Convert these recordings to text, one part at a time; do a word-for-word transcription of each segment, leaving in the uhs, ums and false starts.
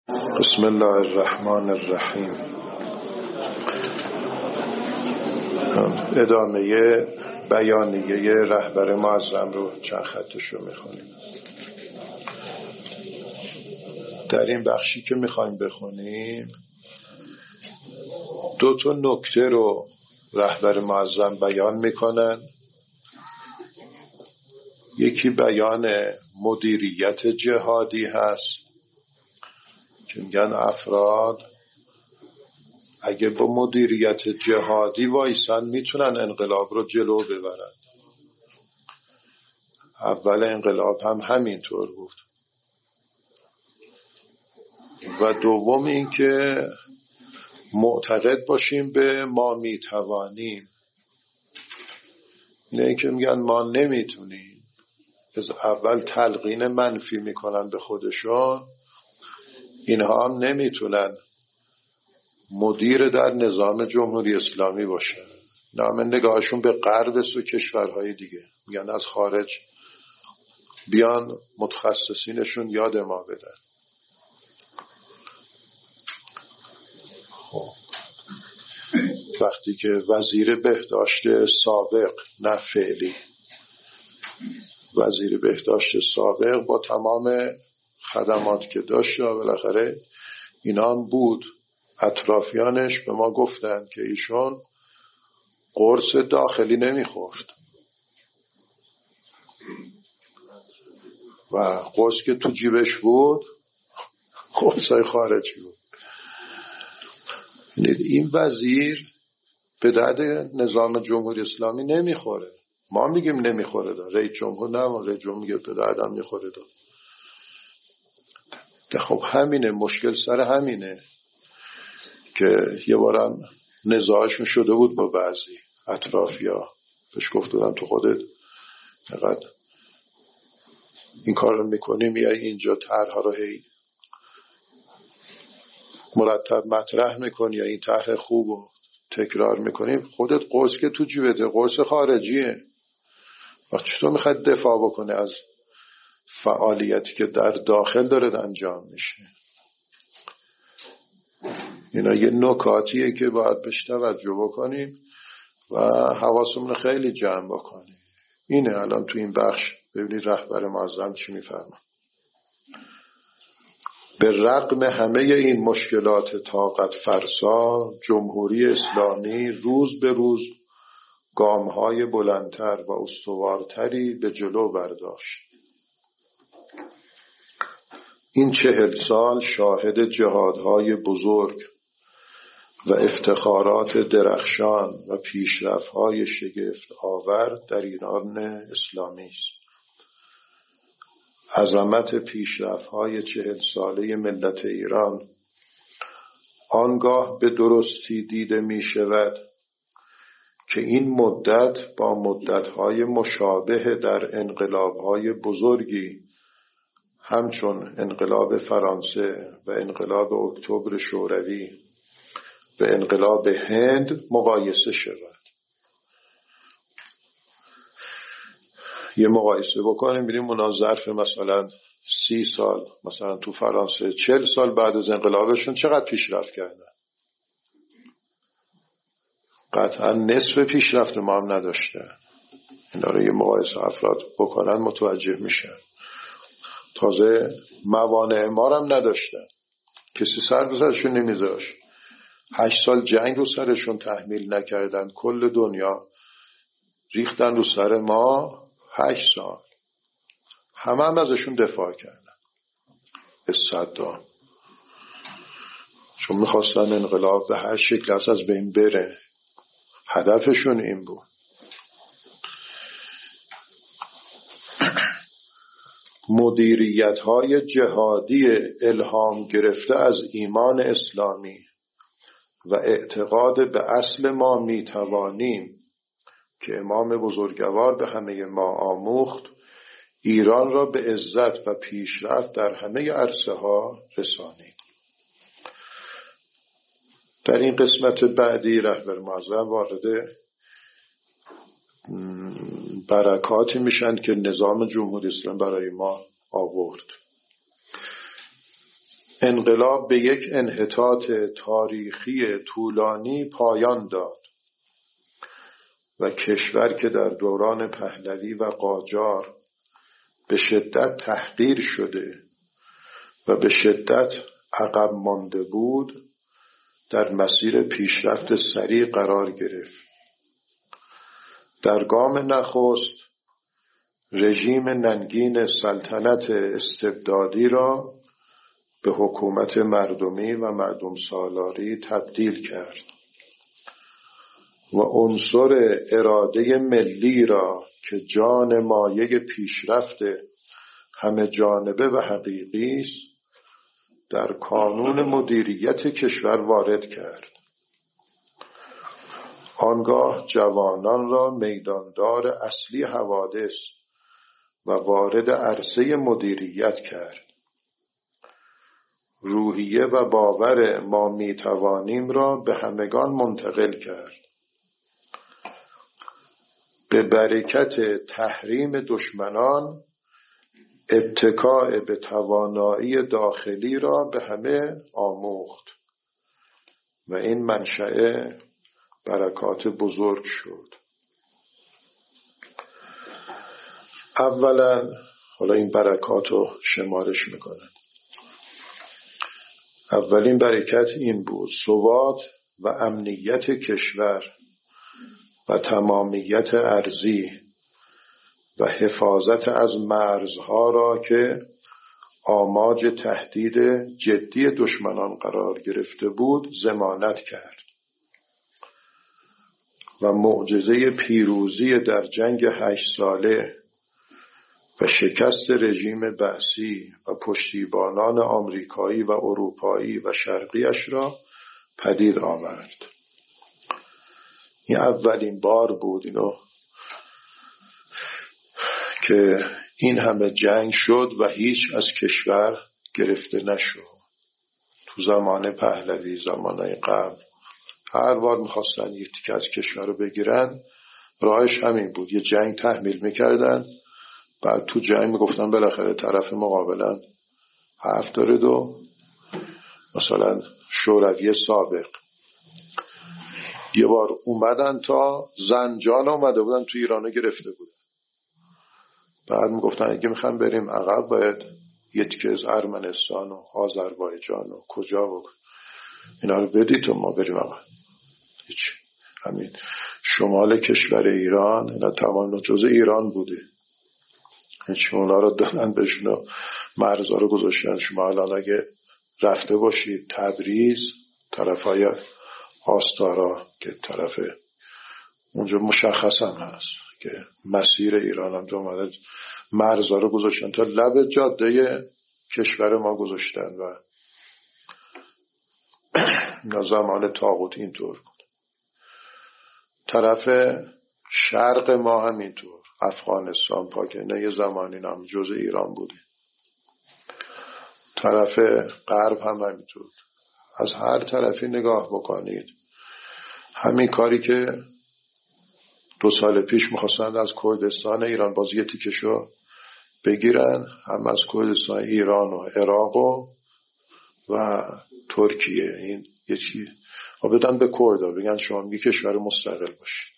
بسم الله الرحمن الرحیم. ادامه بیانیه رهبر معظم رو چند خطش رو میخونیم. در این بخشی که میخوایم بخونیم دو تا نکته رو رهبر معظم بیان میکنن. یکی بیان مدیریت جهادی هست که میگن افراد اگه با مدیریت جهادی وایسن میتونن انقلاب رو جلو ببرن. اول انقلاب هم همینطور بود. و دوم این که معتقد باشیم به ما میتوانیم. نه که میگن ما نمیتونیم، از اول تلقین منفی میکنن به خودشون. اینها هم نمیتونن مدیر در نظام جمهوری اسلامی باشن. نام نگاهشون به غرب و کشورهای دیگه، میگن از خارج بیان متخصصینشون یاد ما بدن. خب وقتی که وزیر بهداشت سابق، نه فعلی، وزیر بهداشت سابق با تمام خدمات که داشت بالاخره اینا هم بود، اطرافیانش به ما گفتن که ایشون قرص داخلی نمیخورد و قرص که تو جیبش بود قرصای خارجی بود. این وزیر به درد نظام جمهوری اسلامی نمیخوره. ما میگیم نمیخوره دا. رئیس جمهور نه، رئیس جمهور میگه به دردم میخوره دا. خب همینه، مشکل سر همینه که یه بارم نزاعشون شده بود با بعضی اطرافیا. بهش گفت بودن تو خودت اینقدر این کار رو میکنی، میای اینجا طرح‌ها رو هی مرتب مطرح میکنی یا این طرح خوب رو تکرار میکنی، خودت قرص که تو جیبته قرص خارجیه. وقت چطور میخواد دفاع بکنه از فعالیتی که در داخل داره انجام میشه؟ اینا یه نکاتیه که باید بهش توجه بکنیم و حواسمون خیلی جمع بکنیم. اینه الان تو این بخش ببینید رهبر معظم چی میفرما. به رغم همه این مشکلات طاقت فرسا، جمهوری اسلامی روز به روز گام‌های بلندتر و استوارتری به جلو برداشت. این چهل سال شاهد جهادهای بزرگ و افتخارات درخشان و پیشرفت‌های شگفت آور در ایران اسلامی است. عظمت پیشرفت‌های چهل ساله ملت ایران آنگاه به درستی دیده می شود که این مدت با مدت‌های مشابه در انقلاب‌های بزرگی همچون انقلاب فرانسه و انقلاب اکتبر شوروی و انقلاب هند مقایسه شود. یه مقایسه بکنیم ببینیم اونا ظرف مثلا سی سال، مثلا تو فرانسه چهل سال بعد از انقلابشون چقدر پیشرفت کردن. قطعا نصف پیشرفت ما هم نداشتن. اینا رو یه مقایسه افراد بکنن متوجه میشن. تازه موانع ما هم نداشتن، کسی سر به سرشون نمیذاشت. هشت سال جنگ رو سرشون تحمیل نکردن، کل دنیا ریختن رو سر ما. هشت سال همه هم ازشون دفاع کردن به صدام، چون میخواستن انقلاب به هر شکل از از بین بره. هدفشون این بود. مدیریت های جهادی الهام گرفته از ایمان اسلامی و اعتقاد به اصل ما میتوانیم که امام بزرگوار به همه ما آموخت، ایران را به عزت و پیشرفت در همه عرصه ها رسانید. در این قسمت بعدی رهبر معظم وارد برکاتی میشن که نظام جمهوری اسلامی برای ما آورد. انقلاب به یک انحطاط تاریخی طولانی پایان داد و کشور که در دوران پهلوی و قاجار به شدت تحقیر شده و به شدت عقب مانده بود، در مسیر پیشرفت سریع قرار گرفت. در گام نخست رژیم ننگین سلطنت استبدادی را به حکومت مردمی و مردم سالاری تبدیل کرد و عنصر اراده ملی را که جان مایه پیشرفت همه جانبه و حقیقی است در کانون مدیریت کشور وارد کرد. آنگاه جوانان را میداندار اصلی حوادث و وارد عرصه مدیریت کرد. روحیه و باور ما میتوانیم را به همگان منتقل کرد. به برکت تحریم دشمنان اتکاء به توانایی داخلی را به همه آموخت و این منشأ برکات بزرگ شد. اولا، حالا این برکات رو شمارش میکنن. اولین برکت این بود: ثبات و امنیت کشور و تمامیت ارضی و حفاظت از مرزها را که آماج تهدید جدی دشمنان قرار گرفته بود ضمانت کرد و معجزه پیروزی در جنگ هشت ساله و شکست رژیم بعثی و پشتیبانان آمریکایی و اروپایی و شرقیش را پدید آورد. این اولین بار بود اینو که این همه جنگ شد و هیچ از کشور گرفته نشد. تو زمان پهلوی، زمانهای قبل، هر بار میخواستن یک تیکه از کشور رو بگیرن، راهش همین بود: یه جنگ تحمیل میکردن، بعد تو جنگ میگفتن بالاخره طرف مقابلن حرف داره و مثلا شوروی سابق یه بار اومدن تا زنجان اومده بودن تو ایرانو گرفته بودن، بعد میگفتن اگه میخوام بریم عقب باید یه تیکه از ارمنستان و آذربایجان و کجا بکن اینا رو بدید تا ما بریم عقب. هیچ، همین شمال کشور ایران اینا تمام جزء ایران بوده، هیچ اونا رو دادن بهشون، مرزا رو گذاشتن. شما الان اگه رفته باشید تبریز، طرفای آستارا که طرف اونجا مشخص هم هست که مسیر ایران هم اومده، مرزا رو گذاشتن تا لب جاده کشور ما گذاشتن و زمان طاغوت اینطور بود. طرف شرق ما هم اینطور، افغانستان، پاکستان، یه زمانی هم جزء ایران بودی. طرف غرب هم همینطور. از هر طرفی نگاه بکنید همین کاری که دو سال پیش میخواستند از کردستان ایران باز یه تیکشو بگیرن، هم از کردستان ایران و عراق و, و ترکیه، این یه چی ها بدن به کردا، بگن شما یه کشور مستقل باشید.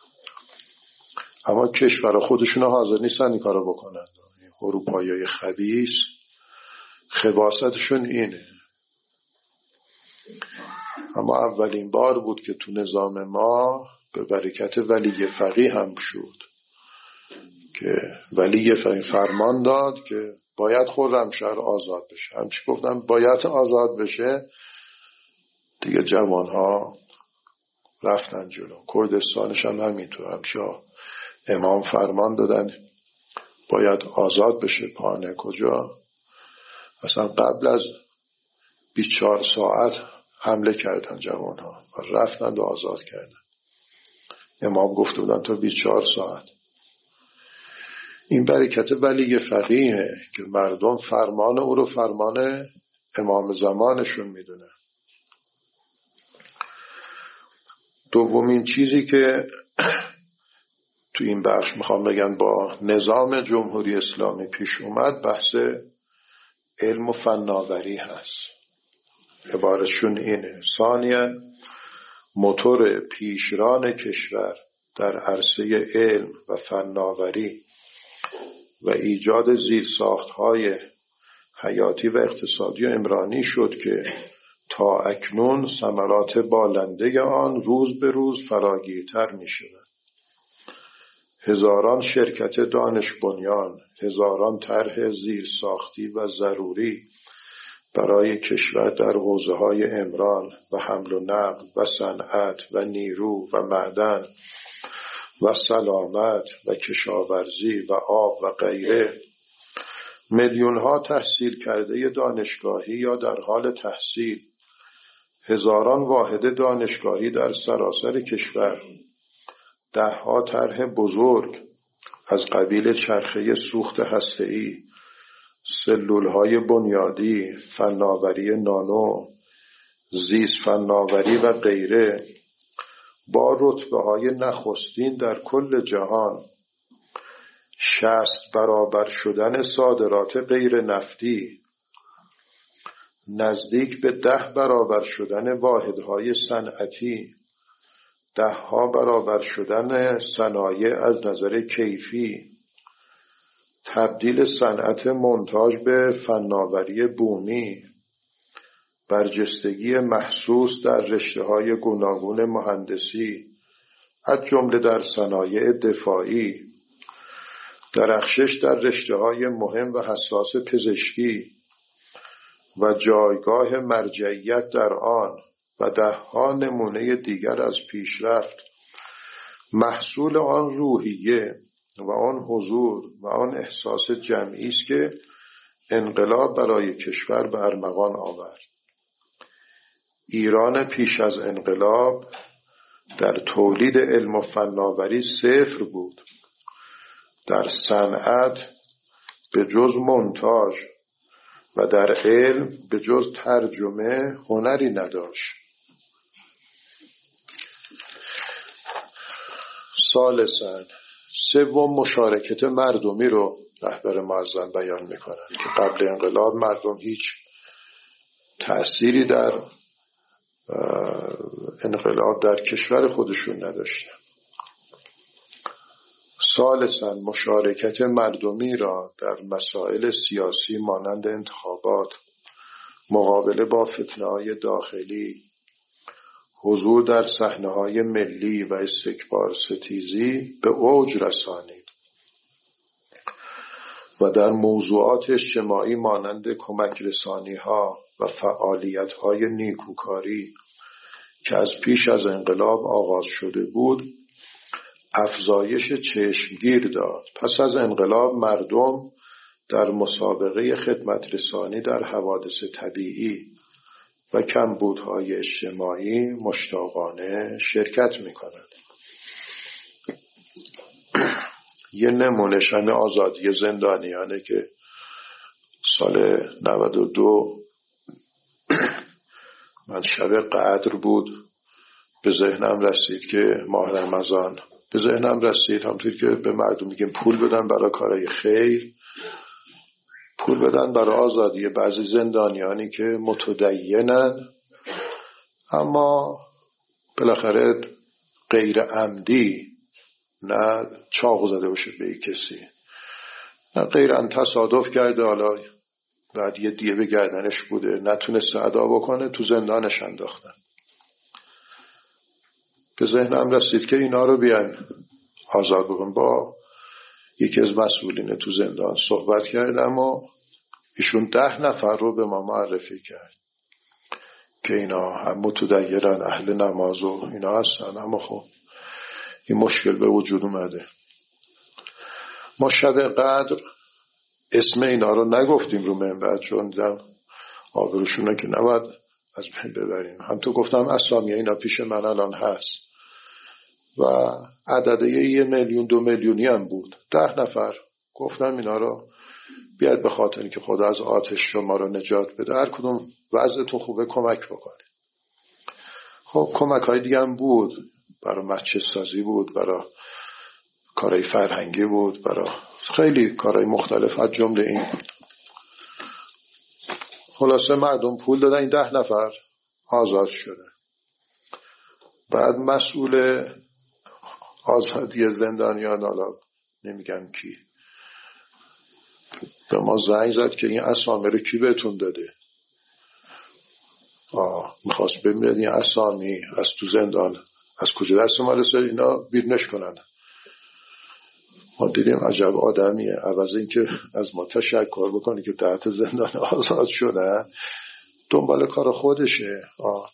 اما کشور خودشون حاضر نیستن این کارو بکنن. اروپاییای خبیث خباثتشون اینه. اما اولین بار بود که تو نظام ما به برکت ولی فقیه هم شد که ولی فقیه فرمان داد که باید خرمشهر آزاد بشه. همچی گفتم باید آزاد بشه دیگه، جوانها رفتن جلو. کردستانش هم همینطور، همچی امام فرمان دادن باید آزاد بشه. پانه کجا؟ اصلا قبل از بیست و چهار ساعت حمله کردن جوانها و رفتن و آزاد کردن. امام گفته بودن تا بیست و چهار ساعت. این برکت ولی فقیه که مردم فرمان او رو فرمان امام زمانشون میدونه. دومین چیزی که تو این بخش میخوام بگم با نظام جمهوری اسلامی پیش اومد، بحث علم و فناوری هست. عبارتشون اینه. ثانیاً موتور پیشران کشور در عرصه علم و فناوری و ایجاد زیرساخت‌های حیاتی و اقتصادی و عمرانی شد که تا اکنون ثمرات بالنده آن روز به روز فراگیرتر می شود. هزاران شرکت دانش بنیان، هزاران طرح زیرساختی و ضروری برای کشور در حوزه‌های عمران و حمل و نقل و صنعت و نیرو و معدن و سلامت و کشاورزی و آب و غیره، میلیون‌ها تحصیل کرده دانشگاهی یا در حال تحصیل، هزاران واحد دانشگاهی در سراسر کشور، ده‌ها طرح بزرگ از قبیل چرخه سوخت هسته‌ای، سلول‌های بنیادی، فناوری نانو، زیست فناوری و غیره با رتبه‌های نخستین در کل جهان، شصت برابر شدن صادرات غیر نفتی، نزدیک به ده برابر شدن واحدهای صنعتی، ده ها برابر شدن صنایع از نظر کیفی، تبدیل صنعت مونتاژ به فناوری بومی، برجستگی محسوس در رشته‌های گوناگون مهندسی از جمله در صنایع دفاعی، درخشش در رشته‌های مهم و حساس پزشکی و جایگاه مرجعیت در آن و ده‌ها نمونه دیگر از پیشرفت، محصول آن روحیه و آن حضور و آن احساس جمعی است که انقلاب برای کشور به ارمغان آورد. ایران پیش از انقلاب در تولید علم و فناوری صفر بود. در صنعت به جز مونتاژ و در علم به جز ترجمه هنری نداشت. ثالثاً، سوم مشارکت مردمی رو رهبر معظم بیان میکنن که قبل انقلاب مردم هیچ تأثیری در انقلاب در کشور خودشون نداشتن. ثالثاً مشارکت مردمی را در مسائل سیاسی مانند انتخابات، مقابله با فتنه‌های داخلی، حضور در صحنه‌های ملی و استکبار ستیزی به اوج رسانید و در موضوعات اجتماعی مانند کمک رسانی‌ها و فعالیت‌های نیکوکاری که از پیش از انقلاب آغاز شده بود افزایش چشمگیر داد. پس از انقلاب مردم در مسابقه خدمت رسانی در حوادث طبیعی و کمبودهای اجتماعی مشتاقانه شرکت می‌کنند. یه نمونهش همین آزادی زندانیانه که سال نود و دو من شب قدر بود، به ذهنم رسید که ماه رمضان به ذهنم رسید همونطور که به مردم میگیم پول بدن برای کارهای خیر، پول بدن برای آزادی بعضی زندانیانی که متدینن اما بالاخره غیر عمدی، نه چاقو زده باشه به کسی، نه غیراً تصادف کرده، حالا بعد یه دیه به گردنش بوده نتونسته ادا بکنه، تو زندانش انداختن. به ذهنم رسید که اینا رو بیان آزاد بکن. با یکی از مسئولین تو زندان صحبت کردم و ایشون ده نفر رو به ما معرفی کرد که اینا هم متدینن، اهل نماز و اینا هستن، اما خب این مشکل به وجود اومده. ما شب قدر اسم اینا رو نگفتیم رو منبر چون دیدم آبروشونه که نباید از بین ببریم. هم تو گفتم اسامی اینا پیش من الان هست و عدده یه میلیون دو میلیونی هم بود. ده نفر گفتم اینا رو بیاد به خاطر اینکه خدا از آتش شما رو نجات بده، هر کدوم وضعتون خوبه کمک بکنه. خب کمک های دیگه هم بود، برای مسجد سازی بود، برای کارهای فرهنگی بود، برای خیلی کارهای مختلف از جمله این. خلاصه مردم پول دادن، این ده نفر آزاد شده. بعد مسئول آزادی زندانیان، حالا نمیگم کی، به ما زنگ زد که این اسامی رو کی بهتون داده. آه میخواست ببینید این اسامی از تو زندان از کجا دست ما رسید، اینا بیرونش کنند. ما دیدیم عجب آدمیه، عوض این که از ما تشکر بکنه که ده تا زندان آزاد شده، دنبال کار خودشه. آه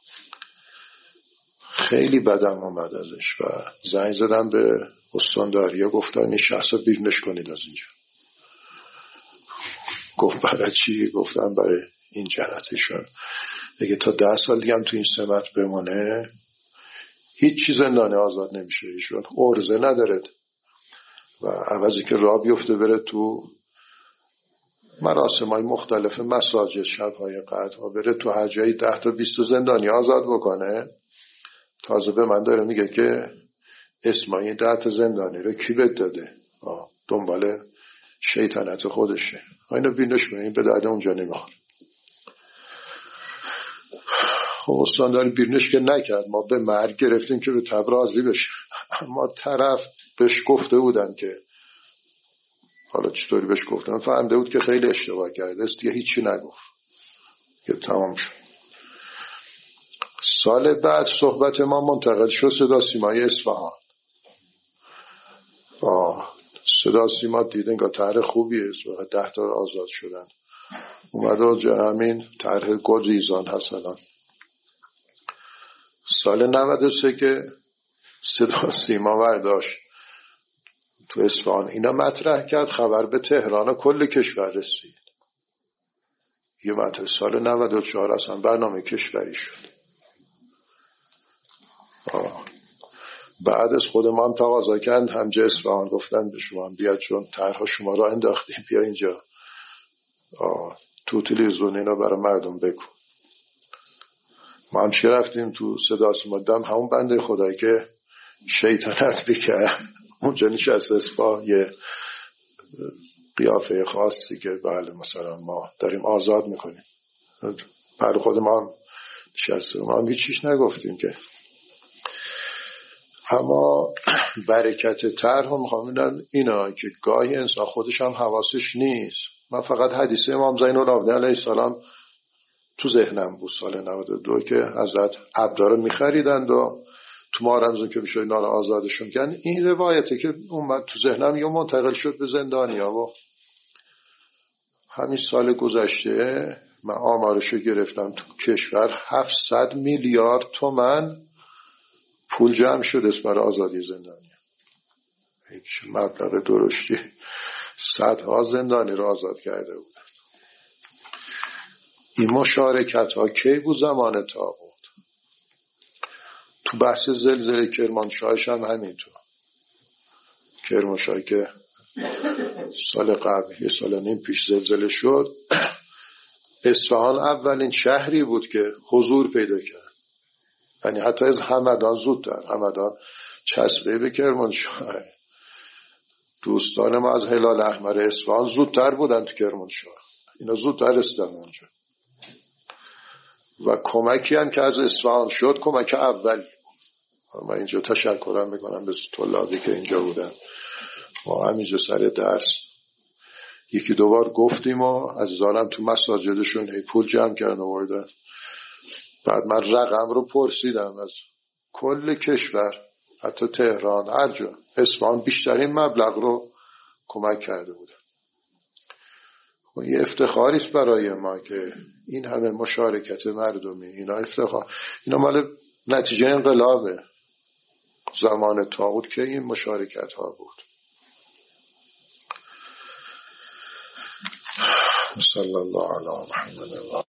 خیلی بدم آمد ازش و زنگ زدم به استانداریه، گفتن این شخص رو بیرونش کنید از اینجا. گفت برای چی؟ گفتم برای این جهتشون دیگه تا ده سال دیگه هم تو این سمت بمونه هیچ چیز زندانی آزاد نمیشه، ایشون عرضه ندارد و عوضی که راه بیفته بره تو مراسم های مختلف مساجد شبهای قدر و بره تو حجایی ده تا بیست زندانی آزاد بکنه، تازه به من داره میگه که اسمایی ده تا زندانی رو کی بهت داده. دنبال شیطنت خودشه. اینو بینش کنیم به درد اونجا نمیخوره. خب استانداری بیرونش که نکرد، ما به مرگ گرفتیم که به تب راضی بشه. اما طرف بهش گفته بودن که حالا چطوری بهش گفتن، فهمده بود که خیلی اشتباه کرده است دیگه، هیچی نگفت که تمام شد. سال بعد صحبت ما منتقل شد صدا سیمای اصفهان. آه صدا سیما دیدن که طرح خوبیه، ده تا آزاد شدن، اومده و جا همین طرح گلریزان هست الان. سال نود و سه که صدا سیما برداشت تو اصفهان اینا مطرح کرد، خبر به تهران و کل کشور رسید. یه مطرح سال نود و چهار اصلا برنامه کشوری شد. آه. بعد از خود ما هم تقاضا کردن همجه اصفهان، گفتن به شما هم بیاد چون طرح شما را انداختیم بیا اینجا آه. تو تلویزیون اینا برای مردم بگو. ما هم چه رفتیم تو صدا سیما، دم همون بنده خدایی که شیطنت بکرد اونجا نشست اسفا یه قیافه خاصی که بله مثلا ما داریم آزاد میکنیم، برای خود ما هم نشست، ما هم هیچیش نگفتیم که. اما برکت طرح هم میخوام ببینن اینا که گاهی انسان خودش هم حواسش نیست. من فقط حدیث امام زین العابدین علیه السلام تو ذهنم بود سال نود و دو که حضرت عبدالله میخریدند و تو مارمزون که میشه اینا رو آزادشون کردن. این روایته که اومد تو ذهنم یا منتقل شد به زندانیا و همین سال گذشته من آمارشو گرفتم تو کشور هفتصد میلیارد تومان پول جمع شده است برای آزادی زندانیا. هیچ مبلغ درشتی، صدها زندانی رو آزاد کرده بود. این مشارکت ها کی بود؟ زمان طاغوت. تو بحث زلزله کرمانشاهش هم همینطور. کرمانشاه که سال قبل یه سال نیم پیش زلزله شد، اصفهان اولین شهری بود که حضور پیدا کرد، یعنی حتی از همدان زودتر. همدان چسبه به کرمانشاه. دوستان ما از هلال احمر اصفهان زودتر بودن تو کرمانشاه، اینا زودتر رسیدن اونجا و کمکی هم که از اصفهان شد کمک اولی. من اینجا تشکرم میکنم به طلابی که اینجا بودن. ما همینجا سر درس یکی دوبار گفتیم و عزیزانم تو مساجدشون هی پول جمع کردن آوردن. بعد من رقم رو پرسیدم از کل کشور، حتی تهران، هر جا، اصفهان بیشترین مبلغ رو کمک کرده بودن. و یه افتخاری است برای ما که این همه مشارکت مردمی. اینا افتخار، اینا مال نتیجه انقلابه. زمان طاغوت که این مشارکت ها بود. صلی الله علی محمد.